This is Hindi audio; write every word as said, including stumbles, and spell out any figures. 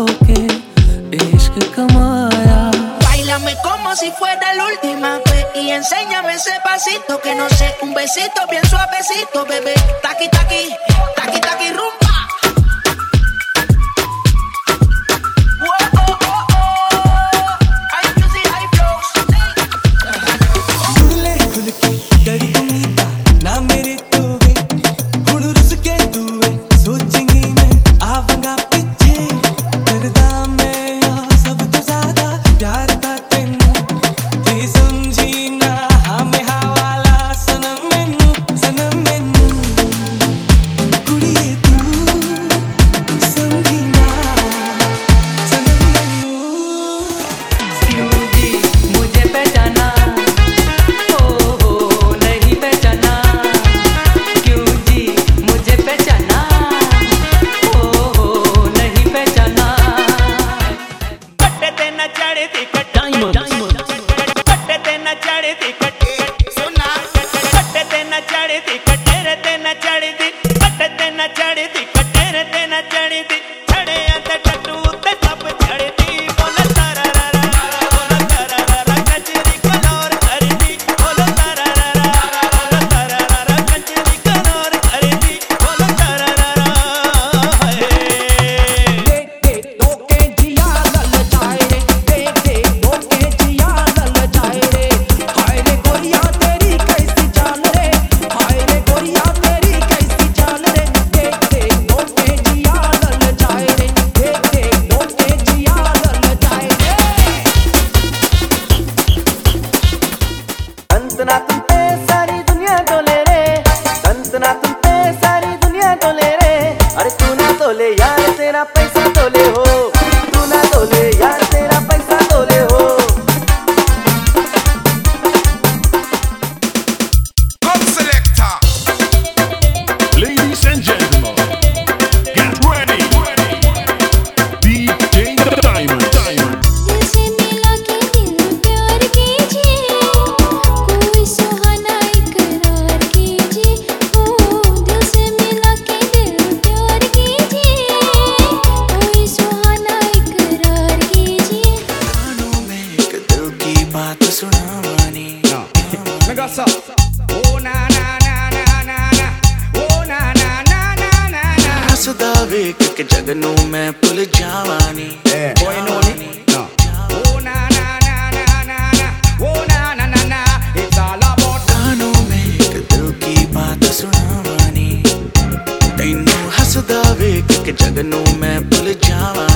के इश्क कमाया। Báilame como si fuera la última vez y enséñame ese pasito que no sé, un besito bien suavecito, bebé. Taqui taqui, taqui taqui rumba. Satna तुम पे सारी दुनिया डोले रे, संतना तुम पे सारी दुनिया डोले रे। अरे तू ना तोले यार तेरा पैसा तोले हो, तू ना तोले यार तेरा पैसा तोले हो। Come selector. Ladies and gentlemen, get ready. D J Diamond. Diamond. के जगनू में पुल जावानी boy know me no oh na na na na na na oh na na na na it's all about कानों में एक दिल की बात सुनावानी तैनू हसदा वे के जगनू में पुल जावानी।